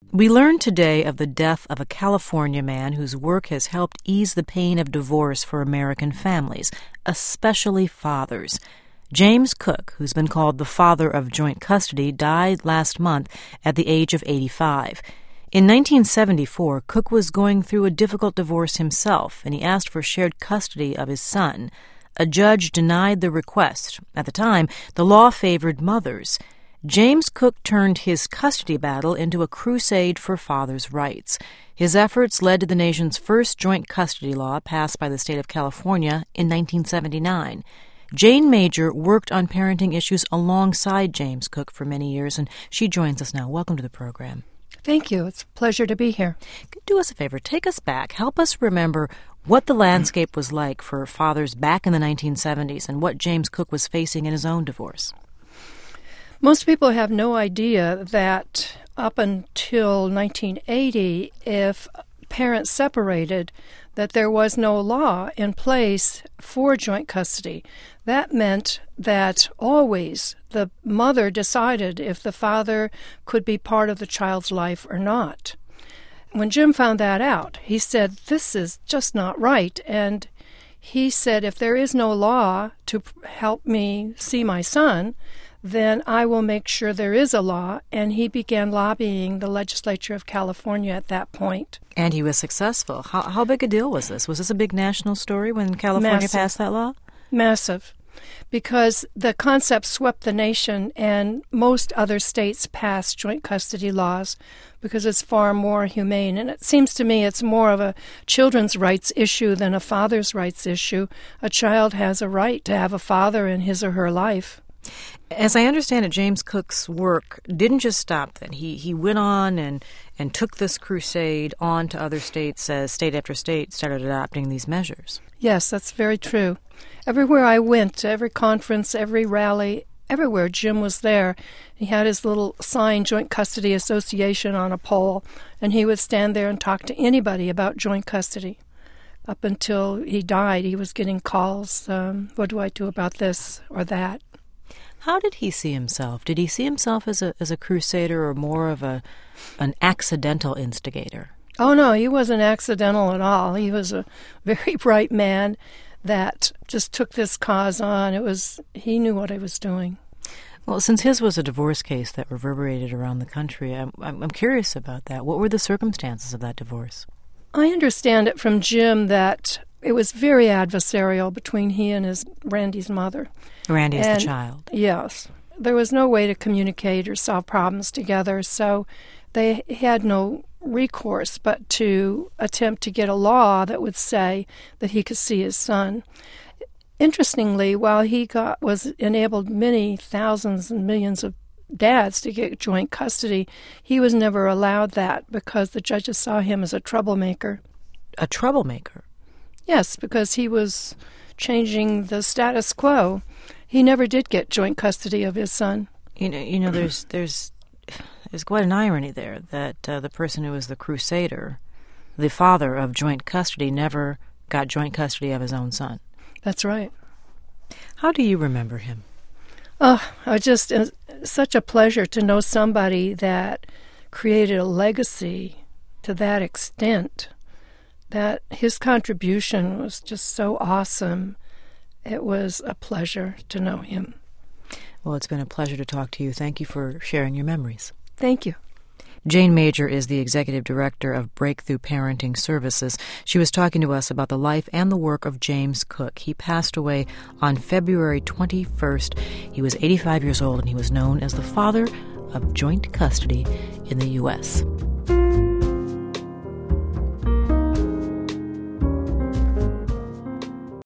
We learn today of the death of a California man whose work has helped ease the pain of divorce for American families, especially fathers. James Cook, who's been called the father of joint custody, died last month at the age of 85. In 1974, Cook was going through a difficult divorce himself, and he asked for shared custody of his son. A judge denied the request. At the time, the law favored mothers. James Cook turned his custody battle into a crusade for fathers' rights. His efforts led to the nation's first joint custody law passed by the state of California in 1979. Jane Major worked on parenting issues alongside James Cook for many years, and she joins us now. Welcome to the program. Thank you. It's a pleasure to be here. Do us a favor. Take us back. Help us remember what the landscape was like for fathers back in the 1970s and what James Cook was facing in his own divorce. Most people have no idea that up until 1980, if parents separated, that there was no law in place for joint custody. That meant that always the mother decided if the father could be part of the child's life or not. When Jim found that out, he said, this is just not right. And he said, if there is no law to help me see my son, then I will make sure there is a law. And he began lobbying the legislature of California at that point. And he was successful. How big a deal was this? Was this a big national story when California passed that law? Massive. Because the concept swept the nation, and most other states passed joint custody laws because it's far more humane. And it seems to me it's more of a children's rights issue than a father's rights issue. A child has a right to have a father in his or her life. As I understand it, James Cook's work didn't just stop then. He went on and took this crusade on to other states as state after state started adopting these measures. Yes, that's very true. Everywhere I went, to every conference, every rally, everywhere Jim was there. He had his little sign, Joint Custody Association, on a pole, and he would stand there and talk to anybody about joint custody. Up until he died, he was getting calls, what do I do about this or that? How did he see himself? Did he see himself as a crusader or more of an accidental instigator? Oh, no, he wasn't accidental at all. He was a very bright man that just took this cause on. He knew what he was doing. Well, since his was a divorce case that reverberated around the country, I'm curious about that. What were the circumstances of that divorce? I understand it from Jim that it was very adversarial between he and Randy's mother. Randy is the child. Yes. There was no way to communicate or solve problems together, so they had no recourse but to attempt to get a law that would say that he could see his son. Interestingly, while he was enabled many thousands and millions of dads to get joint custody, he was never allowed that because the judges saw him as a troublemaker. A troublemaker? Yes, because he was changing the status quo. He never did get joint custody of his son. You know, there's quite an irony there that the person who was the crusader, the father of joint custody, never got joint custody of his own son. That's right. How do you remember him? Oh, it's such a pleasure to know somebody that created a legacy to that extent, that his contribution was just so awesome. It was a pleasure to know him. Well, it's been a pleasure to talk to you. Thank you for sharing your memories. Thank you. Jane Major is the executive director of Breakthrough Parenting Services. She was talking to us about the life and the work of James Cook. He passed away on February 21st. He was 85 years old, and he was known as the father of joint custody in the U.S.